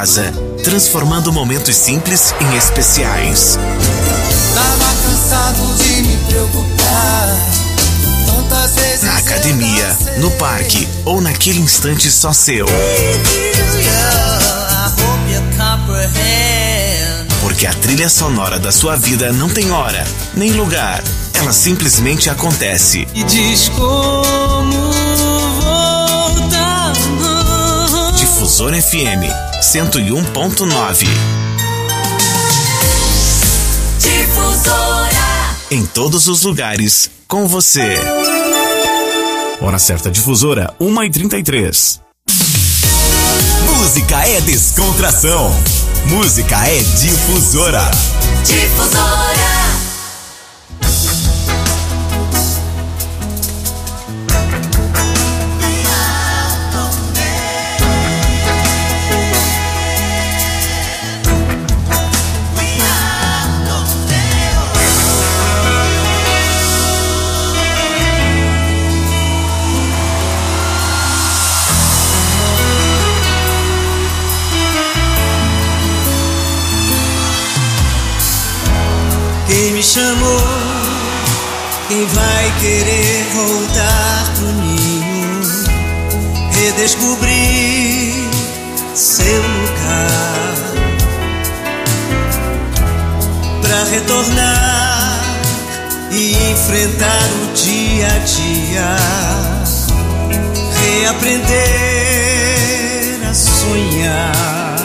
casa, transformando momentos simples em especiais. Tava cansado de me preocupar. Tantas vezes na academia, no parque ou naquele instante só seu. Porque a trilha sonora da sua vida não tem hora, nem lugar. Ela simplesmente acontece. E diz como voltar. Difusora FM 101.9. Difusora. Em todos os lugares, com você. Hora certa, Difusora, 1h33. Música é descontração. Música é Difusora. Difusora. Quem me chamou, quem vai querer voltar pro ninho, redescobrir seu lugar, pra retornar e enfrentar o dia a dia, reaprender a sonhar.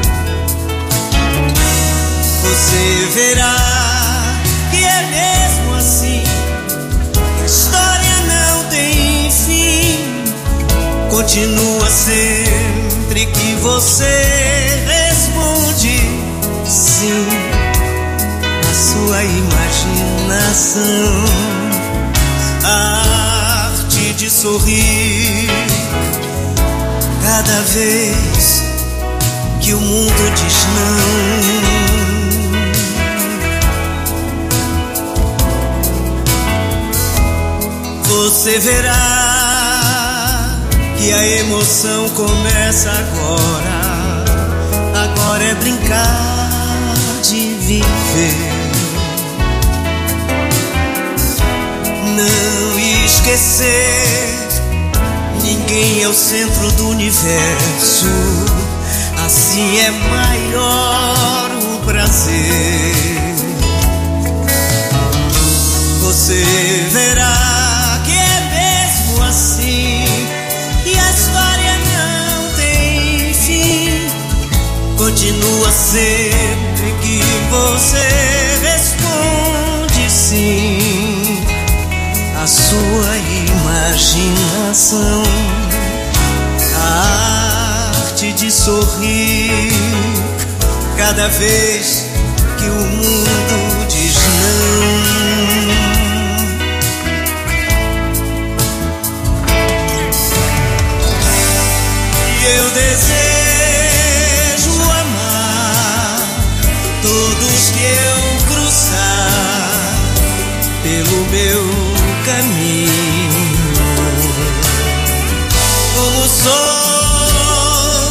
Você verá que é mesmo assim, que a história não tem fim. Continua sempre que você responde sim. A sua imaginação, a arte de sorrir cada vez que o mundo diz não. Você verá que a emoção começa agora. Agora é brincar de viver. Não esquecer, ninguém é o centro do universo. Assim é maior o prazer. Você verá assim, e a história não tem fim. Continua sempre que você responde sim. A sua imaginação, a arte de sorrir cada vez que o mundo diz não. Eu desejo amar todos que eu cruzar pelo meu caminho. Como sou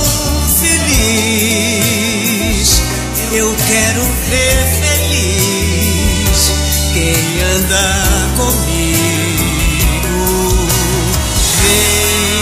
feliz, eu quero ver feliz quem anda comigo. Vem.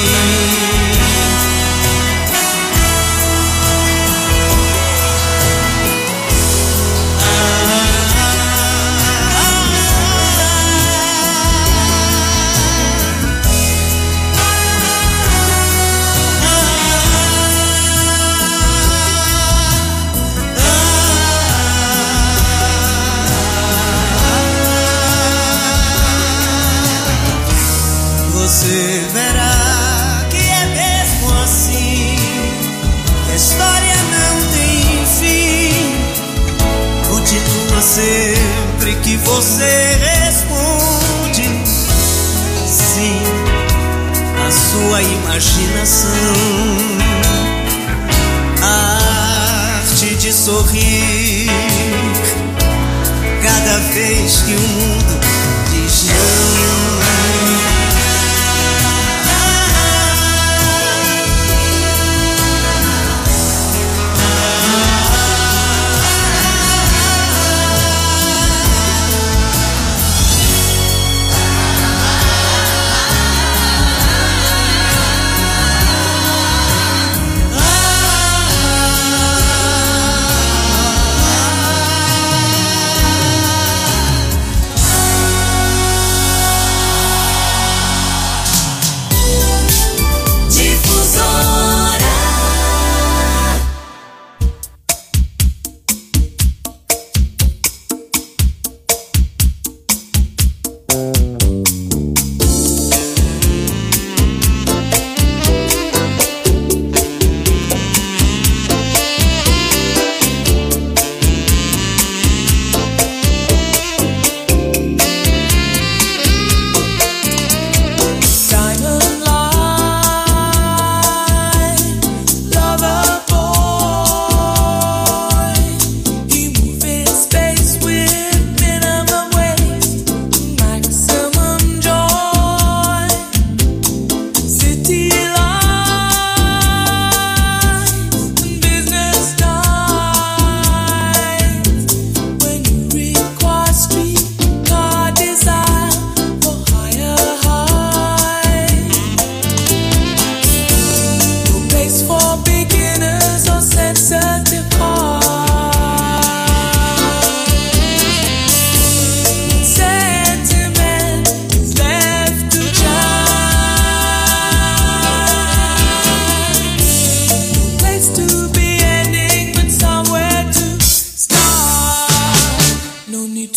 Você verá que é mesmo assim, que a história não tem fim. Continua sempre que você responde sim. A sua imaginação, a arte de sorrir cada vez que o mundo diz não.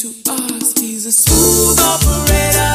to ask, he's a smooth operator.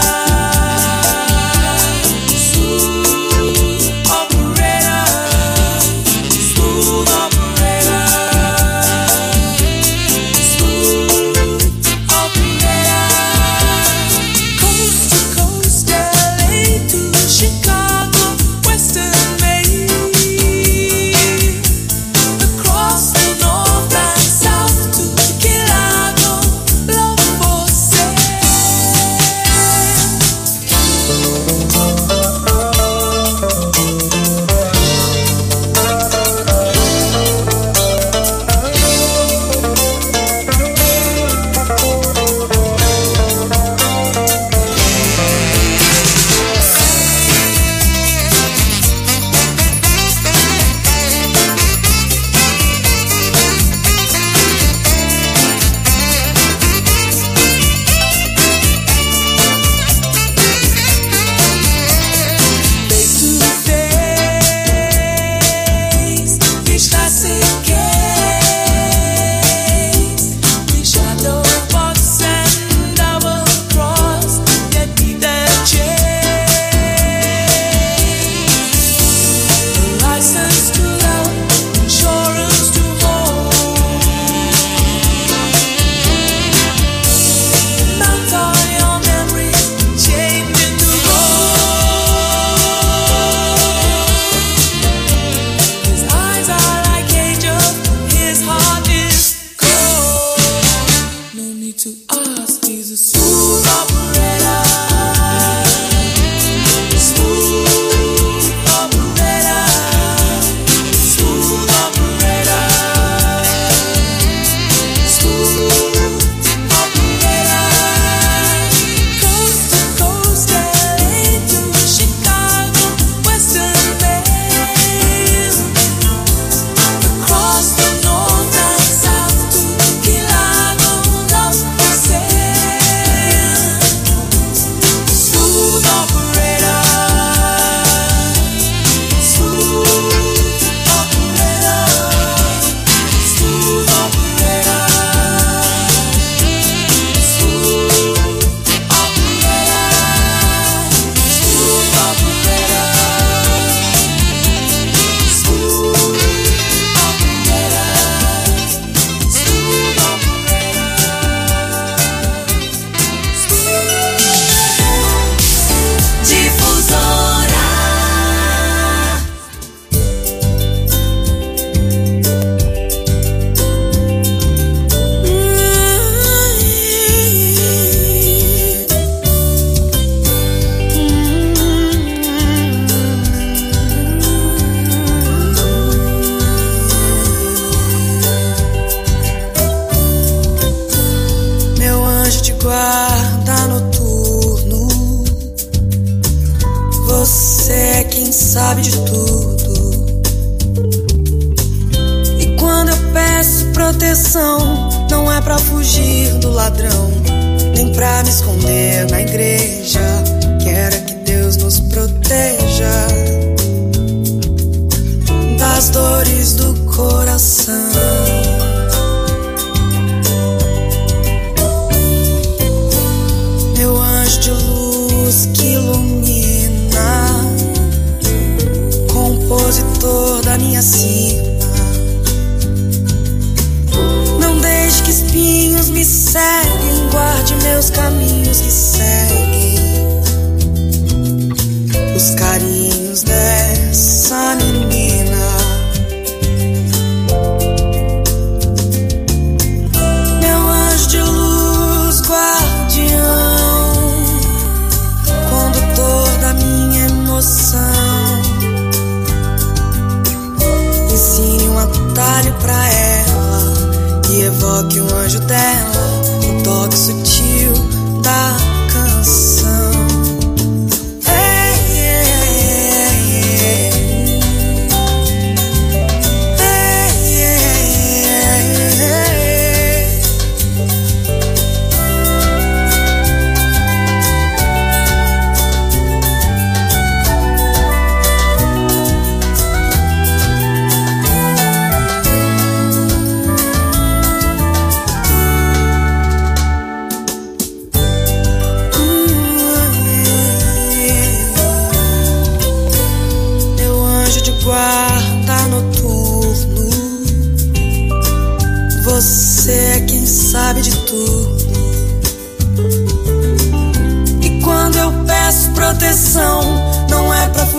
guarda noturno. Você é quem sabe de tudo. E quando eu peço proteção, não é pra fugir do ladrão, nem pra me esconder na igreja. Quero que Deus nos proteja das dores do coração. Meu anjo de luz que ilumina, compositor da minha cima, não deixe que espinhos me seguem, guarde meus caminhos que seguem os carinhos dessa menina. Meu anjo de luz, guardião, condutor da minha emoção, ensine um atalho pra ela e evoque o anjo dela, o toque sutil da canção.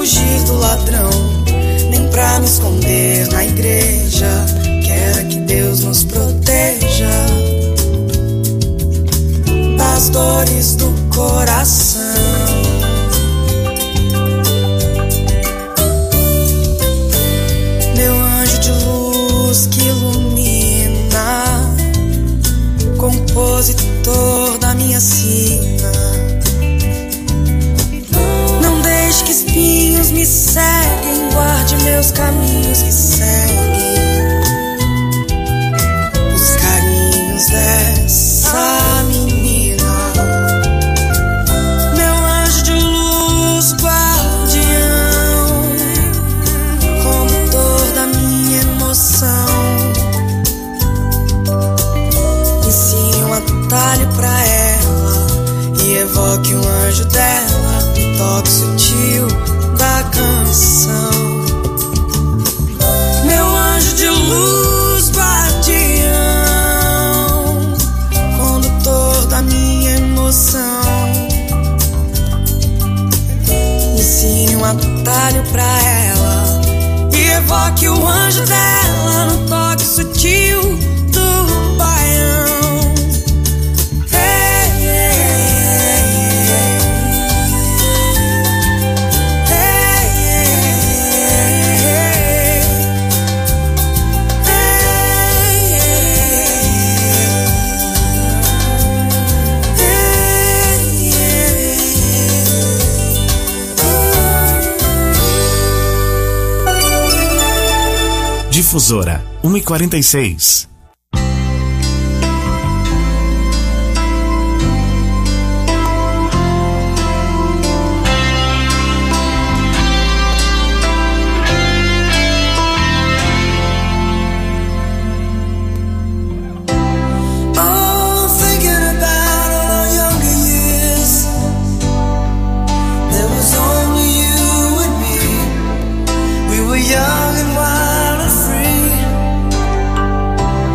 fugir do ladrão, nem pra me esconder na igreja. Quero que Deus nos proteja das dores do coração. Meu anjo de luz que ilumina, compositor da minha sina, não deixe que espinhos me seguem, guarde meus caminhos que seguem os carinhos dessa menina. Meu anjo de luz guardião, condutor da minha emoção, ensine um atalho pra ela e evoque um anjo dela, um toque sutil da canção. Meu anjo de luz guardião, condutor da minha emoção, ensine um atalho pra ela e evoque o anjo dela no toque sutil do baião. Difusora 1:46. Young and wild and free.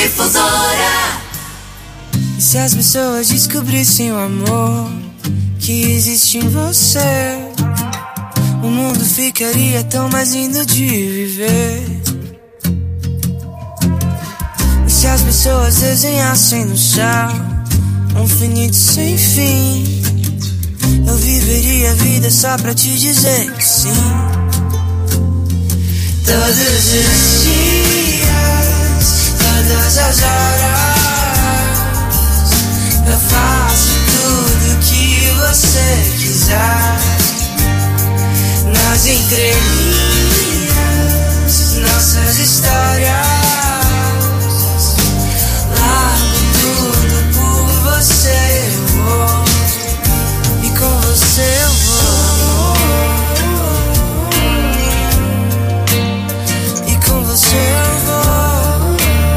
Difusora. E se as pessoas descobrissem o amor que existe em você, o mundo ficaria tão mais lindo de viver. E se as pessoas desenhassem no céu um infinito sem fim, eu viveria a vida só pra te dizer que sim. Todos os dias, todas as horas, eu faço tudo que você quiser. Nas entrelinhas, nossas histórias, largo tudo por você, eu vou. E com você eu vou. E com você eu vou.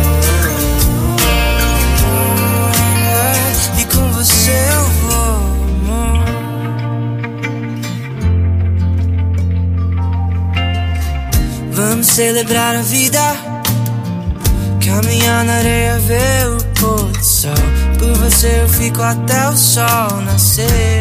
E com você eu vou, amor. Vamos celebrar a vida, caminhar na areia, ver o pôr do sol. Por você eu fico até o sol nascer.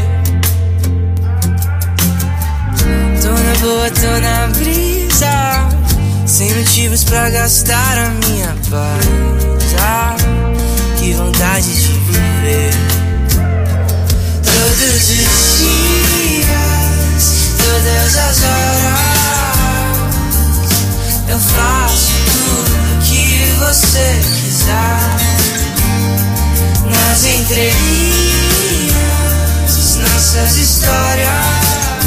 Tô na boa, tô na brisa, sem motivos pra gastar a minha paz. Ah, que vontade de viver. Todos os dias, todas as horas, eu faço tudo que você quiser. Nas entrelinhas, nossas histórias,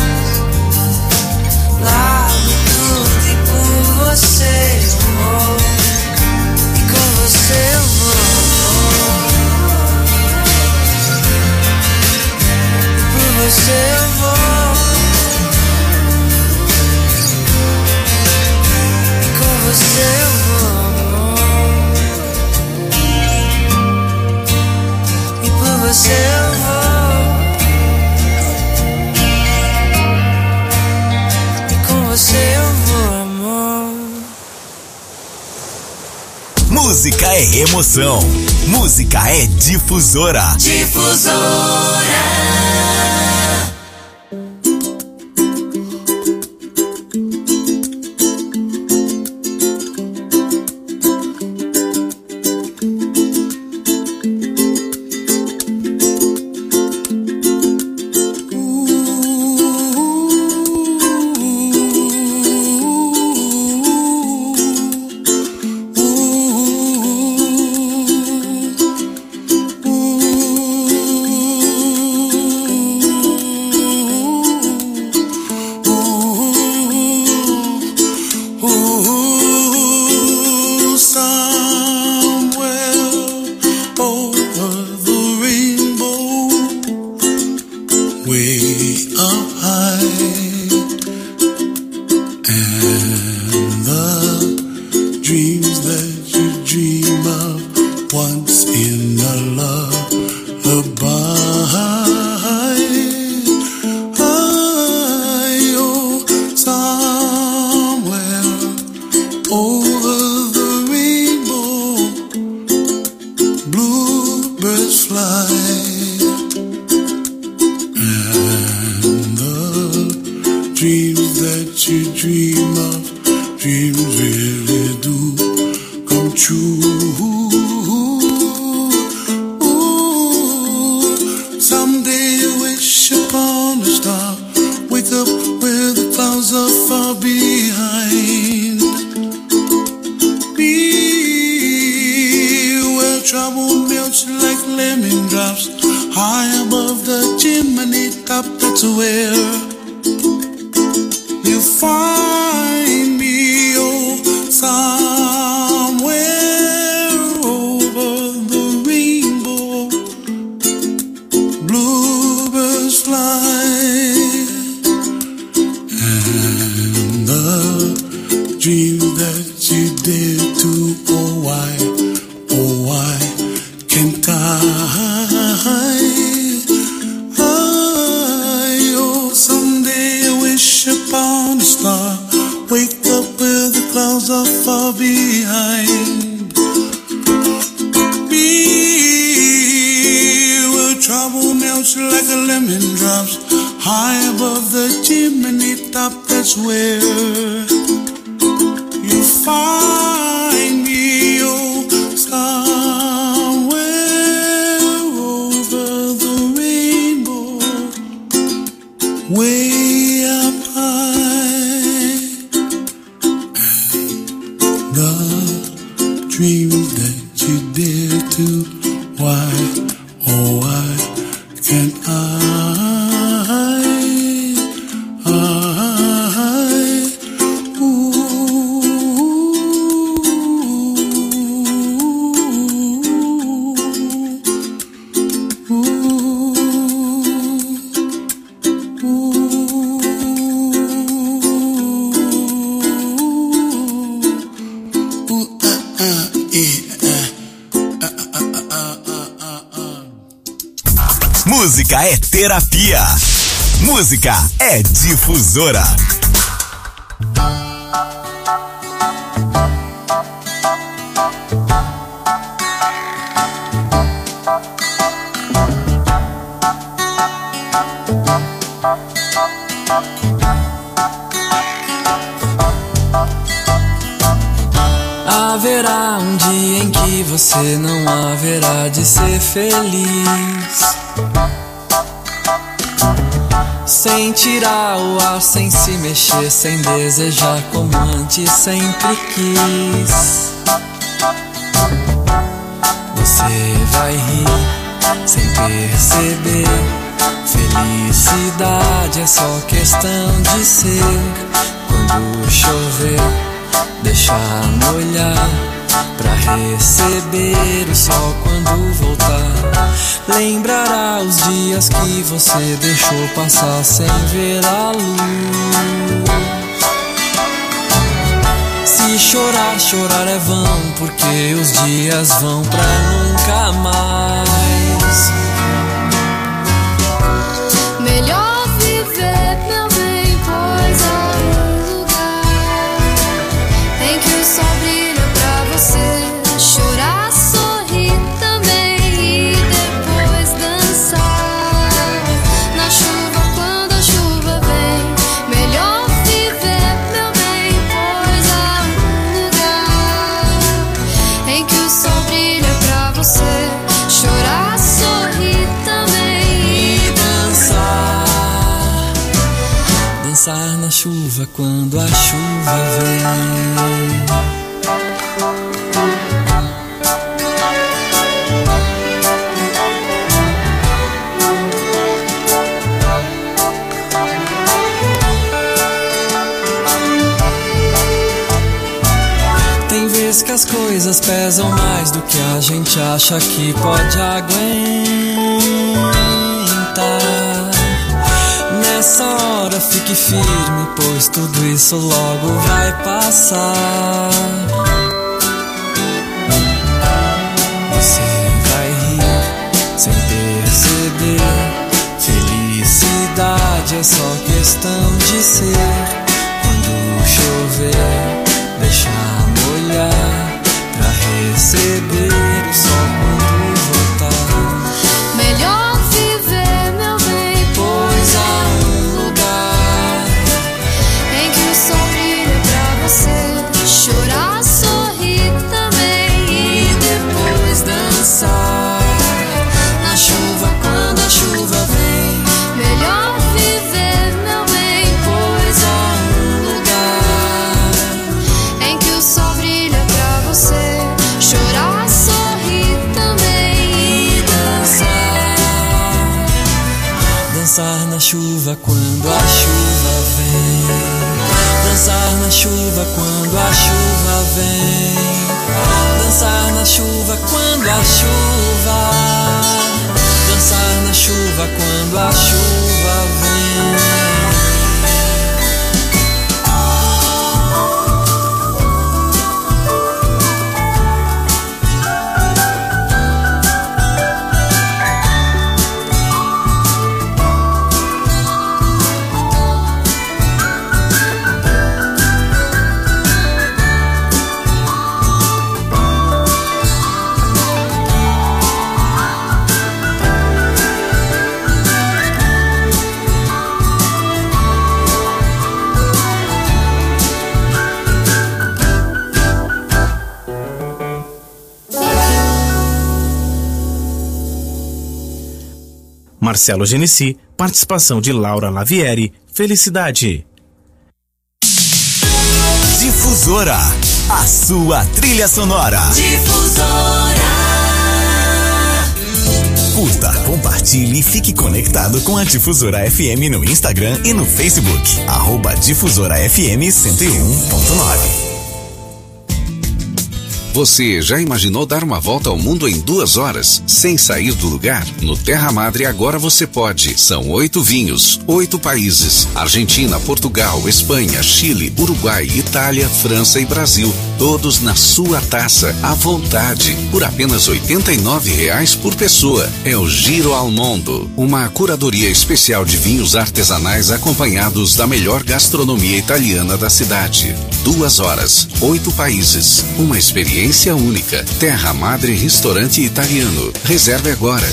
largo tudo e por você eu vou. E com você eu vou. E por você eu vou. E com você eu vou, amor. E por você eu vou. Você eu vou, amor. Música é emoção. Música é Difusora. Difusora. Someday I wish upon a star trouble melts like a lemon drops high above the chimney top. That's where you find me, oh, somewhere over the rainbow, way up high. And the dreams that you dare to, why, oh, why can't I? Música é terapia. Música é difusora. Haverá um dia em que você não haverá de ser feliz, sem tirar o ar, sem se mexer, sem desejar como antes sempre quis. Você vai rir sem perceber. Felicidade é só questão de ser. Quando chover, deixar molhar, pra receber o sol quando voltar. Lembrará os dias que você deixou passar sem ver a luz. Se chorar, chorar é vão, porque os dias vão pra nunca mais. Melhor viver, meu bem, pois há um lugar em que o sol brilha pra você. Chorar, sorrir também e depois dançar na chuva quando a chuva vem. Melhor viver, meu bem, pois há um lugar em que o sol brilha pra você. Chorar, sorrir também e dançar. Dançar na chuva quando a chuva vem. Que as coisas pesam mais do que a gente acha que pode aguentar. Nessa hora fique firme, pois tudo isso logo vai passar. Você vai rir sem perceber. Felicidade é só questão de ser. Quando chover, deixar molhar, pra receber o sol quando voltar. Melhor viver, meu bem, pois há um lugar em que o sol brilha pra você. Chorar, sorrir também e depois dançar na chuva quando a chuva vem. Melhor viver, meu bem, pois há um lugar em que o sol brilha pra você. Chorar, sorrir também e dançar. Dançar na chuva quando a chuva vem. Dançar na chuva quando a chuva vem. Dançar na chuva quando a chuva. Dançar na chuva quando a chuva vem. Marcelo Genesi, participação de Laura Lavieri, Felicidade. Difusora, a sua trilha sonora. Difusora. Curta, compartilhe e fique conectado com a Difusora FM no Instagram e no Facebook. @Difusora FM 101.9. Você já imaginou dar uma volta ao mundo em 2 horas, sem sair do lugar? No Terra Madre agora você pode. São 8 vinhos, 8 países: Argentina, Portugal, Espanha, Chile, Uruguai, Itália, França e Brasil. Todos na sua taça, à vontade, por apenas R$ 89,00 por pessoa. É o Giro ao Mundo, uma curadoria especial de vinhos artesanais acompanhados da melhor gastronomia italiana da cidade. 2 horas, 8 países, uma experiência única. Terra Madre Restaurante Italiano. Reserve agora,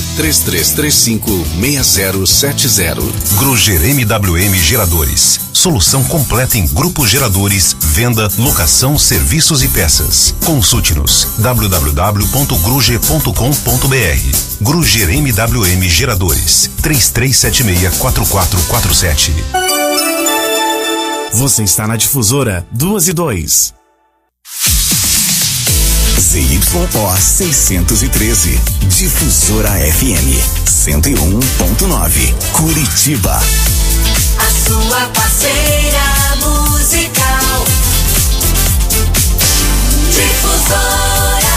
3335-6070. Gruger MWM Geradores. Solução completa em grupos geradores, venda, locação, serviços e peças. Consulte-nos www.gruger.com.br. Gruger MWM Geradores. 3376-4447. Você está na Difusora 2 e 2. ZYO 613. Difusora FM 101.9. Curitiba. A sua parceira musical. Difusora.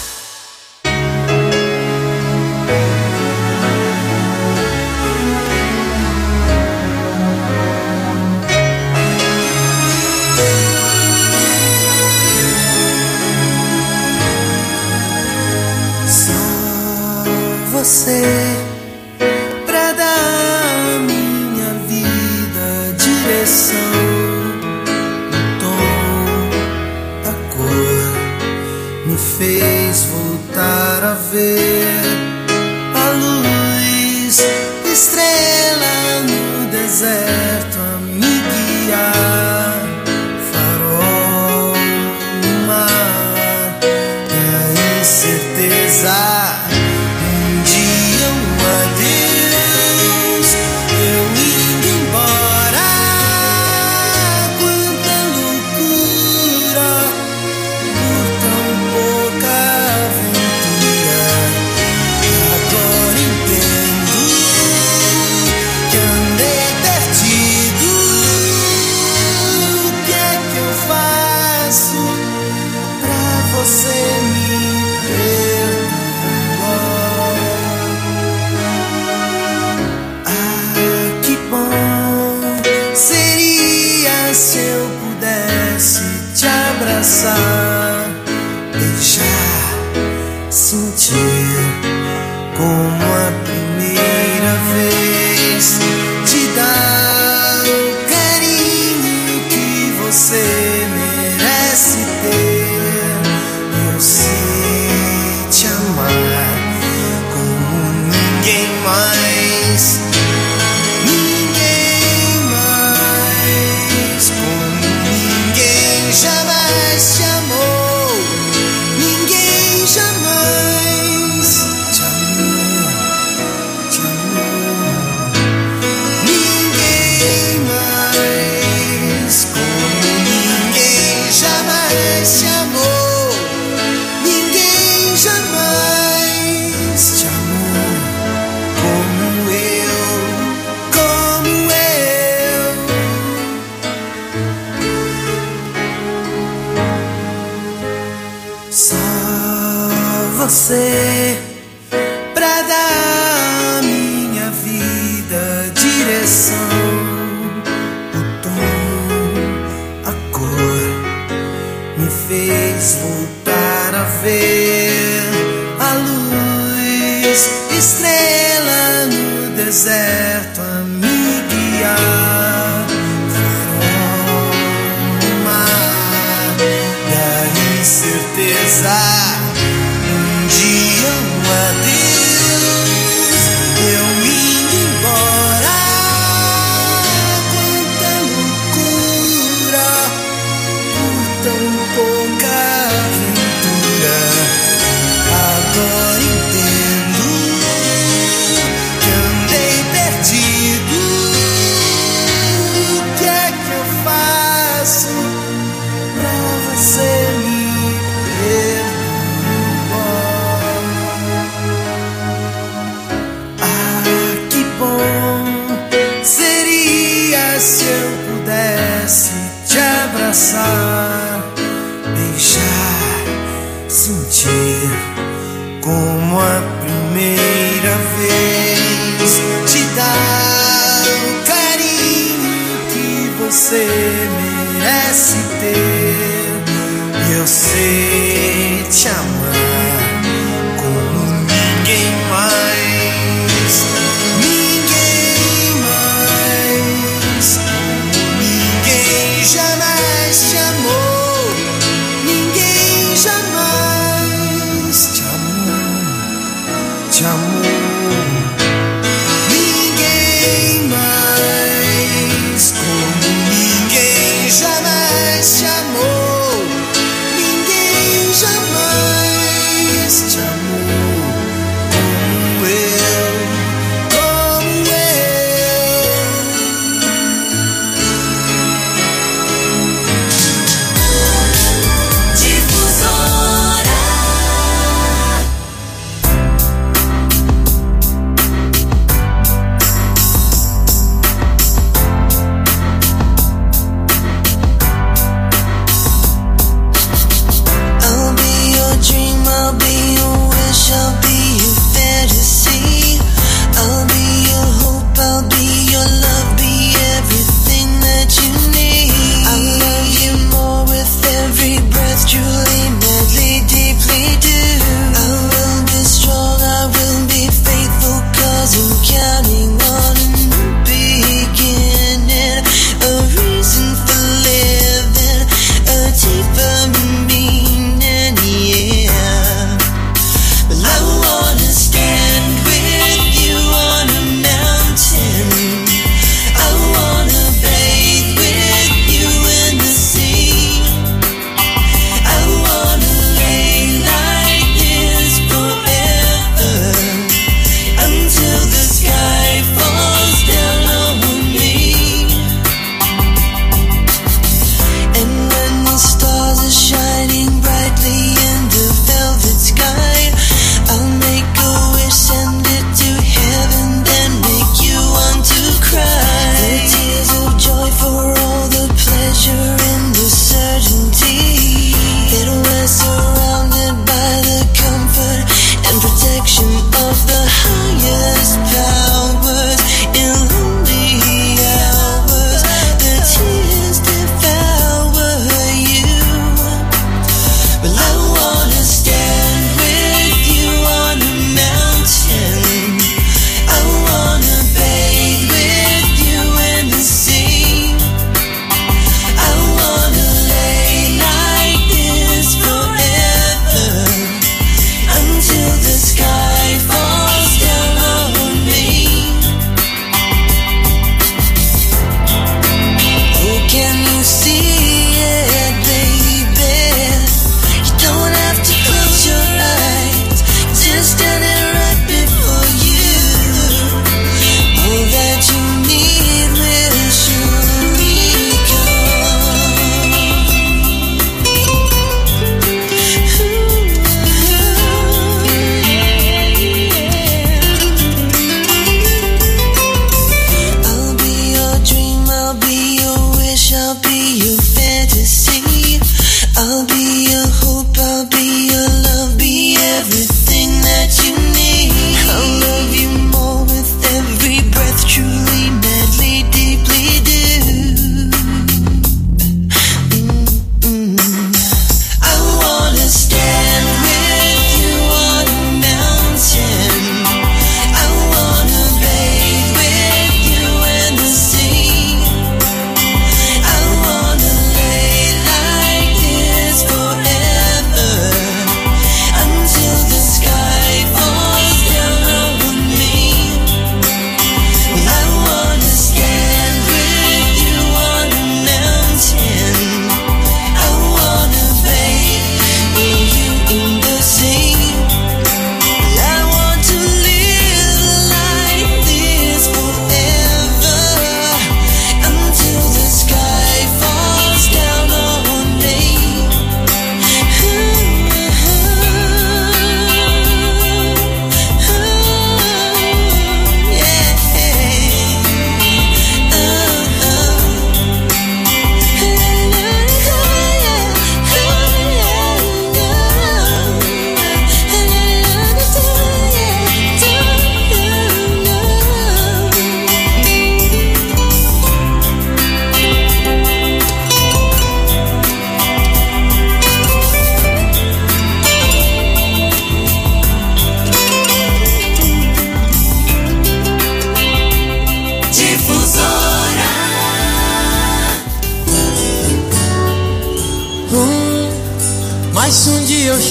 Você pra dar à minha vida direção, o tom, a cor, me fez voltar a ver a luz, estrela no deserto a me guiar, farol no mar, e a incerteza. Beijar, sentir como a primeira vez, te dar o carinho que você merece ter. Eu sei te amar como ninguém mais. Ninguém mais, como ninguém jamais te amou. Ninguém jamais te amou, te amou. Ninguém mais, como ninguém jamais te amou. Ninguém jamais te amou como eu, como eu. Só você pra dar à minha vida direção, o tom, a cor, me fez voltar a ver a luz, estrela no deserto a me guiar, farol no mar, da incerteza. Um dia um adeus, eu indo embora. Quanta loucura por tão pouca aventura. Agora entendo que andei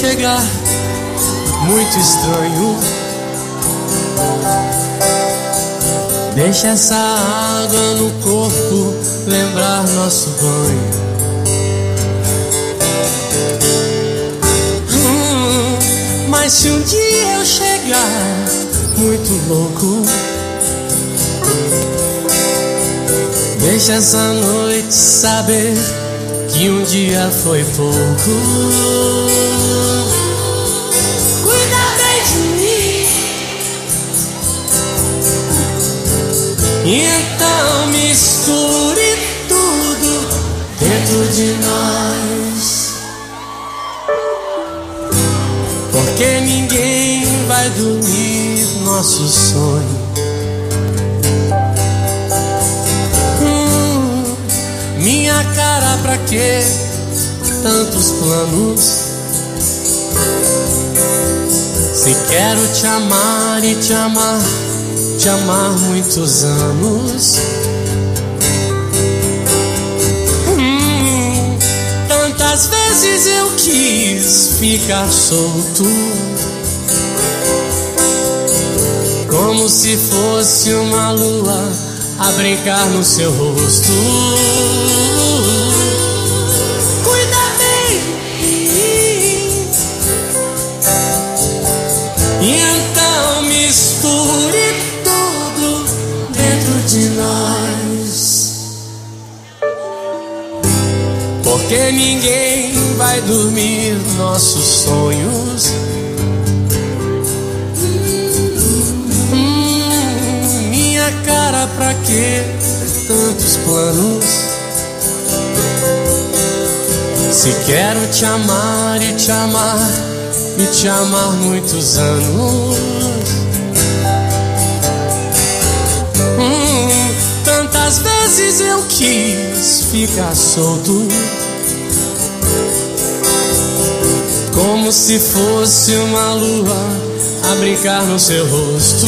chegar, muito estranho. Deixa essa água no corpo lembrar nosso banho. Mas se um dia eu chegar muito louco, deixa essa noite saber que um dia foi pouco. Cuida bem de mim, então misture tudo dentro de nós, porque ninguém vai dormir nosso sonho. Minha cara, pra que tantos planos? Se quero te amar e te amar muitos anos. Tantas vezes eu quis ficar solto, como se fosse uma lua a brincar no seu rosto. Cuida bem de mim, e então misture tudo dentro de nós, porque ninguém vai dormir nossos sonhos. Cara, pra que tantos planos? Se quero te amar e te amar muitos anos. Tantas vezes eu quis ficar solto, como se fosse uma lua a brincar no seu rosto.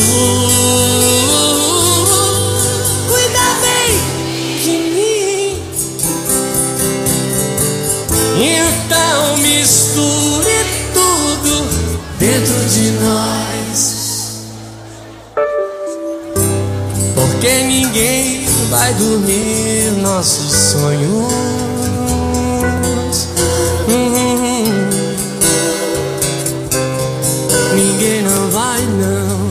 Então misture tudo dentro de nós, porque ninguém vai dormir nossos sonhos. Ninguém não vai, não.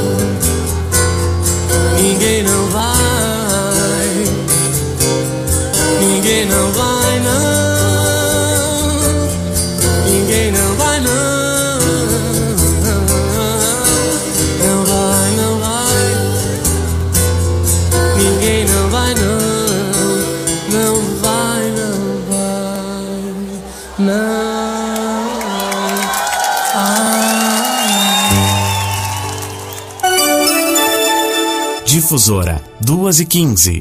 Ninguém não vai. Ninguém não vai, não. Ninguém não vai, não. Não vai, não vai. Ninguém não vai, não. Não vai, não vai. Não. Difusora 2h15.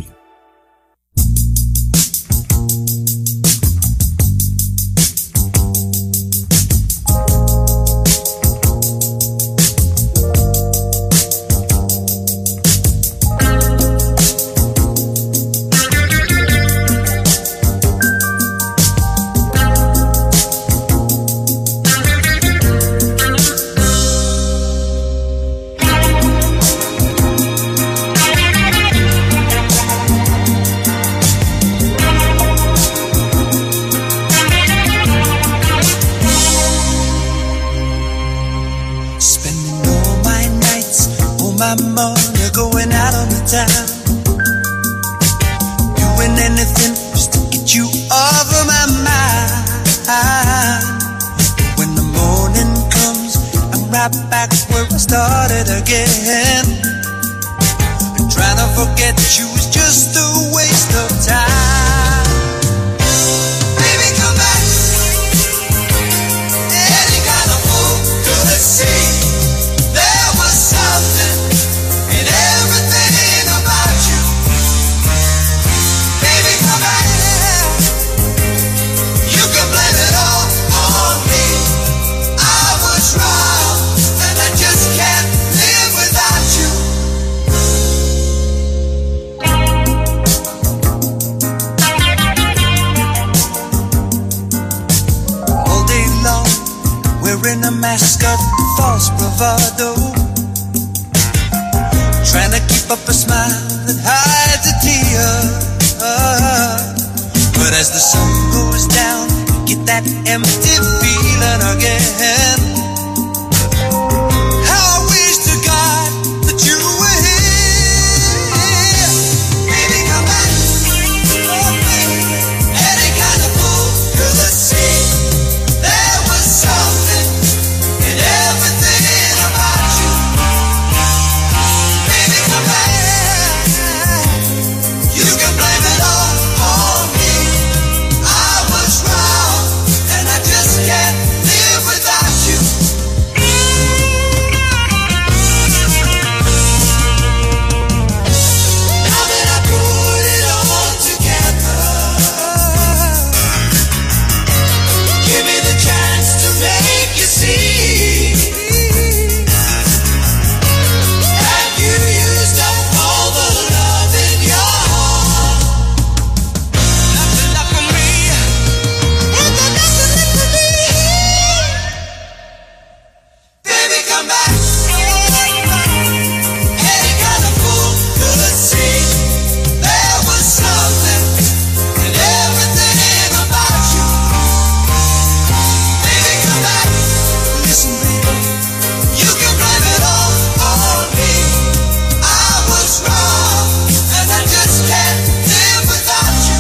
You overdose, trying to keep up a smile that hides a tear. But as the sun goes down, you get that empty feeling again. How I wish to God that you were here. Baby, come back, oh baby. Any kind of fool could see there was something in everything about you. Baby, come back. You can blame it all on me. I was wrong, and I just can't live without you. Now that I put it all together, give me the chance to make you see. Have you used up all the love in your heart? Nothing left for me. There's nothing left for me. Baby, come back. Any kind of fool could see there was something in everything about you. Baby, come back. Listen, baby, you can blame it all on me. I was wrong, and I just can't live without you.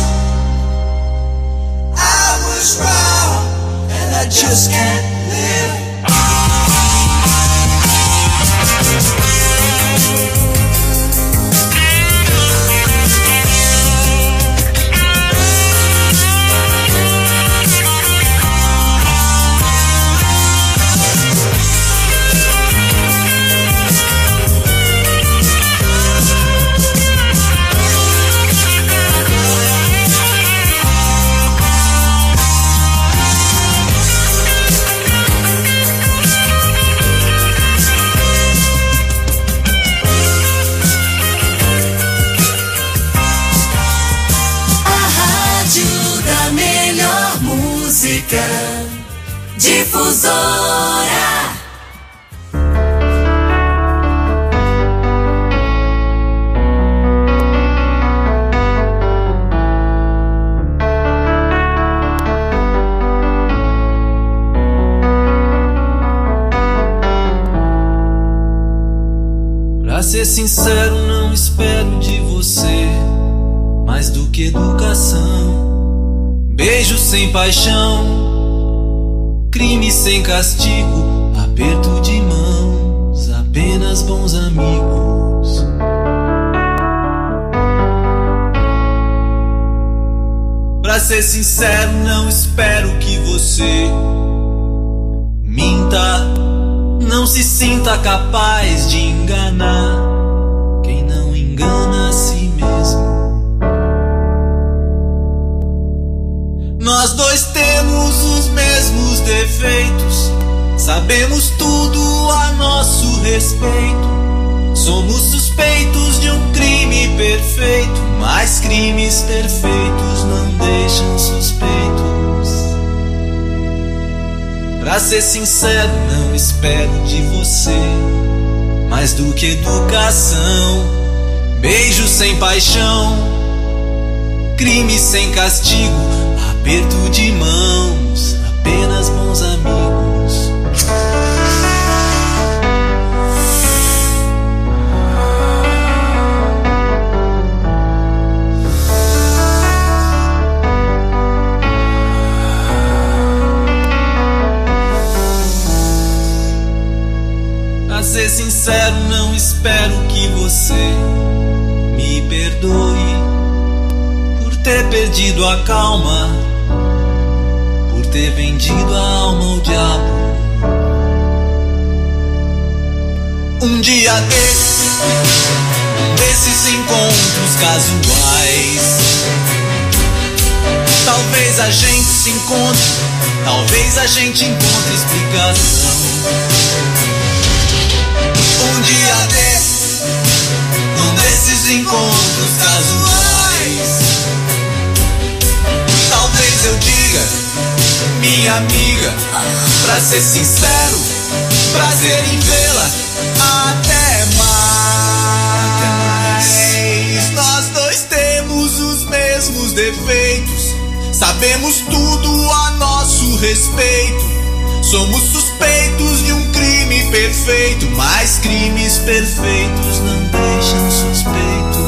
I was wrong, and I just can't live. A rádio da melhor música. Difusora. Pra ser sincero, não espero de você mais do que educação. Beijo sem paixão, crime sem castigo, aperto de mãos, apenas bons amigos. Pra ser sincero, não espero que você minta, não se sinta capaz de enganar quem não engana a si mesmo. Nós dois temos os mesmos defeitos, sabemos tudo a nosso respeito. Somos suspeitos de um crime perfeito, mas crimes perfeitos não deixam suspeitos. Pra ser sincero, não espero de você mais do que educação. Beijo sem paixão, crime sem castigo, aperto de mãos, apenas bons amigos. Pra ser sincero, não espero que você me perdoe por ter perdido a calma, por ter vendido a alma ao diabo. Um dia desses encontros casuais, talvez a gente se encontre, talvez a gente encontre explicação. Um dia desses encontros casuais, talvez eu diga, minha amiga, pra ser sincero, prazer em vê-la. Até mais. Nós dois temos os mesmos defeitos, sabemos tudo a nosso respeito. Somos suspeitos de um crime perfeito, mas crimes perfeitos não deixam suspeitos.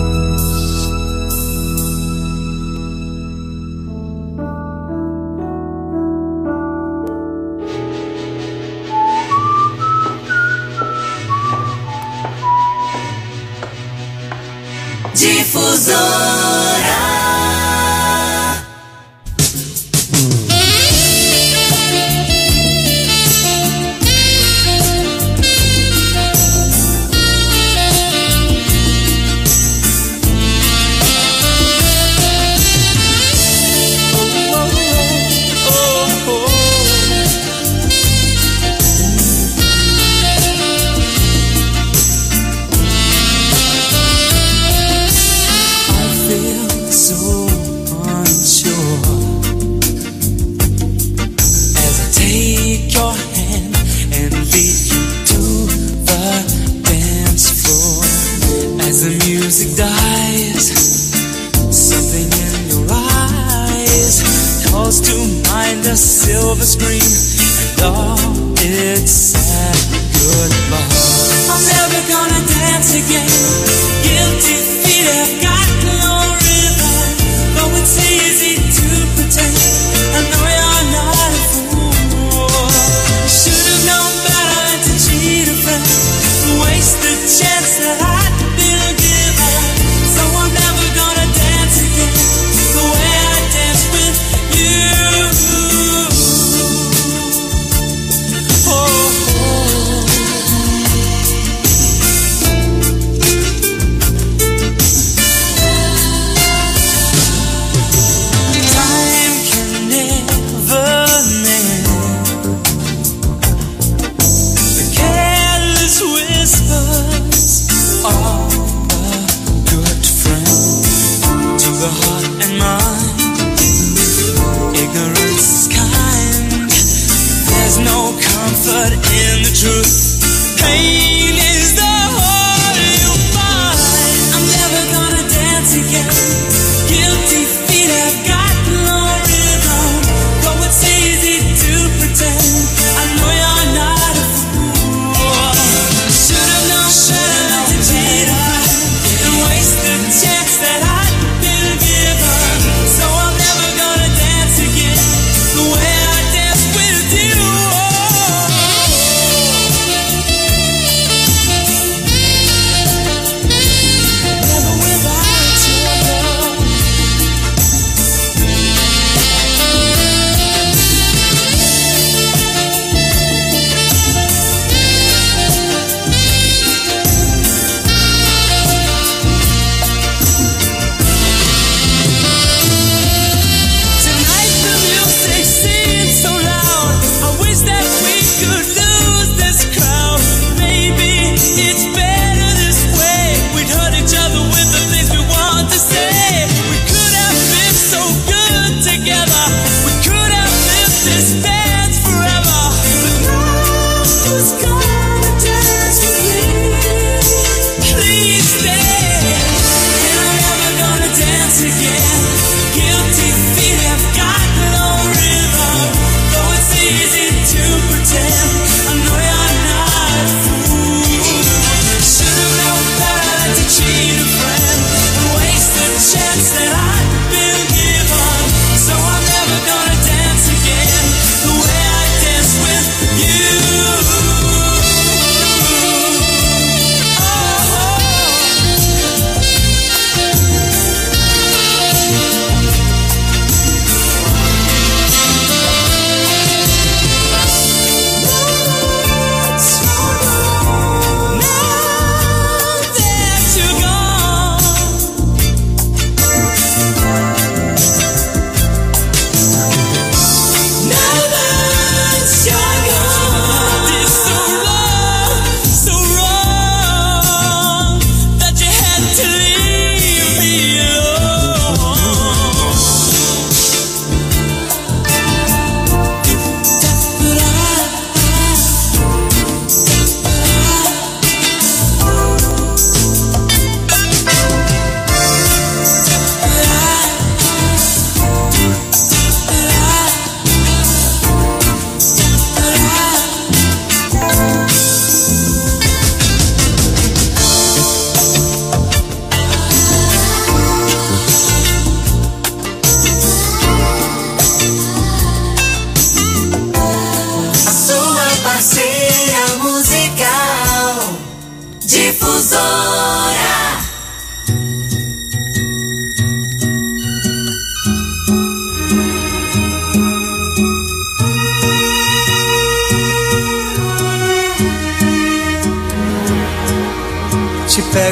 Difusora. Music dies, something in your eyes calls to mind a silver screen and all its sad goodbye. I'm never gonna dance again. Guilty feet have got no rhythm. Though it's easy to pretend, I know you're not a fool. Should have known better than to cheat a friend, waste the chance that I'd been given. So I'm never gonna dance again the way I danced with you. Oh, oh.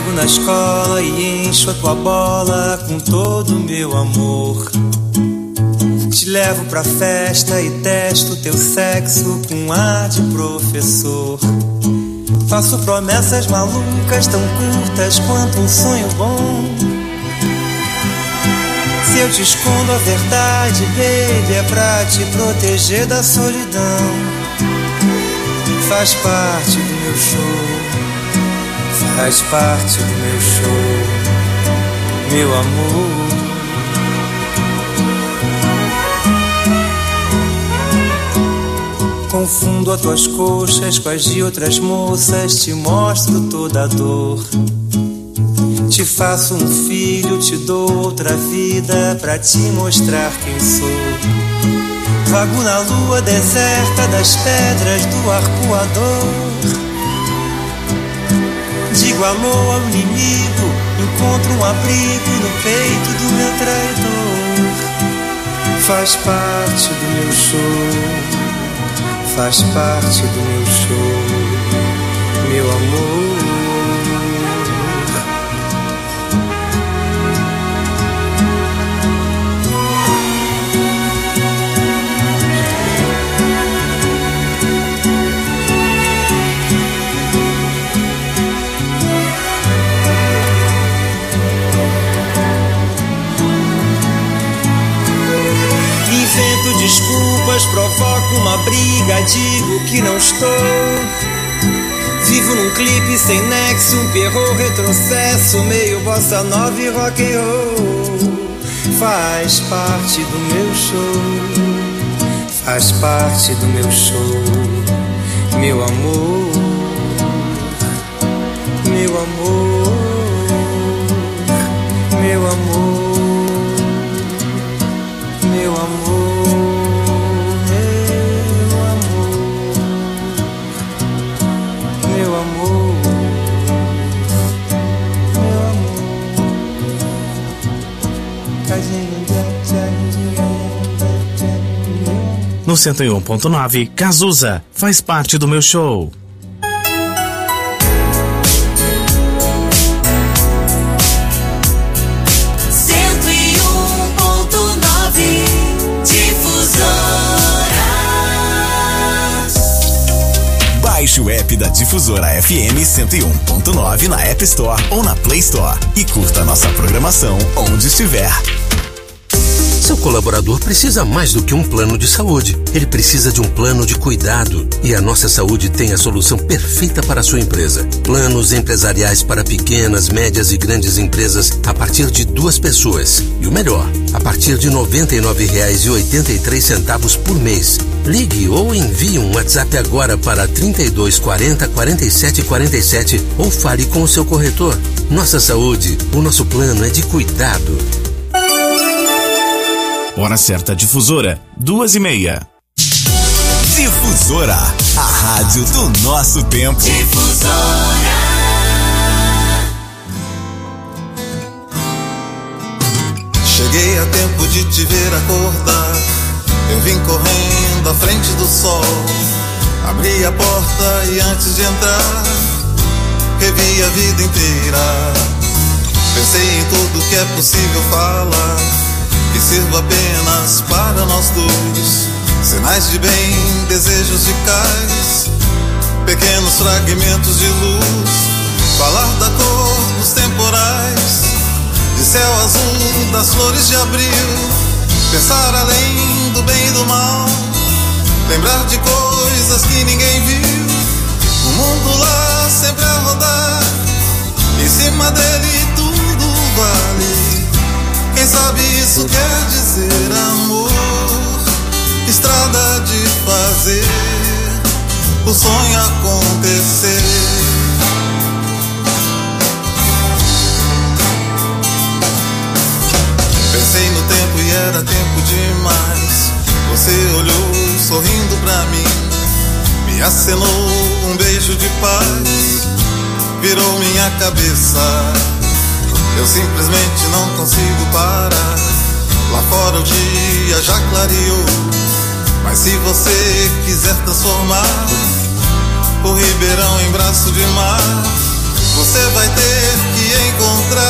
pego na escola e encho a tua bola com todo o meu amor. Te levo pra festa e testo teu sexo com ar de professor. Faço promessas malucas tão curtas quanto um sonho bom. Se eu te escondo a verdade, baby, é pra te proteger da solidão. Faz parte do meu show, faz parte do meu show, meu amor. Confundo as tuas coxas com as de outras moças, te mostro toda a dor. Te faço um filho, te dou outra vida pra te mostrar quem sou. Vago na lua deserta das pedras do arpoador. Digo amor ao inimigo, encontro um abrigo no peito do meu traidor. Faz parte do meu show, faz parte do meu show, meu amor. Invento desculpas, provoco uma briga, digo que não estou. Vivo num clipe sem nexo, um perro retrocesso, meio bossa nova e rock and roll. Faz parte do meu show, faz parte do meu show, meu amor, meu amor, meu amor. Meu amor, meu amor, meu amor, meu amor. No 101.9, Cazuza faz parte do meu show. Baixe o app da Difusora FM 101.9 na App Store ou na Play Store e curta nossa programação onde estiver. Seu colaborador precisa mais do que um plano de saúde. Ele precisa de um plano de cuidado. E a Nossa Saúde tem a solução perfeita para a sua empresa. Planos empresariais para pequenas, médias e grandes empresas a partir de 2 pessoas. E o melhor, a partir de R$ 99,83 por mês. Ligue ou envie um WhatsApp agora para 32 40 47 47 ou fale com o seu corretor. Nossa Saúde, o nosso plano é de cuidado. Hora certa, Difusora, 2:30. Difusora, a rádio do nosso tempo. Difusora. Cheguei a tempo de te ver acordar. Eu vim correndo à frente do sol. Abri a porta e antes de entrar, revi a vida inteira. Pensei em tudo que é possível falar, que sirva apenas para nós dois. Sinais de bem, desejos de cais, pequenos fragmentos de luz. Falar da cor dos temporais, de céu azul, das flores de abril. Pensar além do bem e do mal, lembrar de coisas que ninguém viu. O mundo lá sempre a rodar, em cima dele tudo vale. Quem sabe isso quer dizer amor, estrada de fazer o sonho acontecer. Pensei no tempo e era tempo demais. Você olhou sorrindo pra mim, me acenou um beijo de paz, virou minha cabeça. Eu simplesmente não consigo parar. Lá fora o dia já clareou, mas se você quiser transformar o Ribeirão em braço de mar, você vai ter que encontrar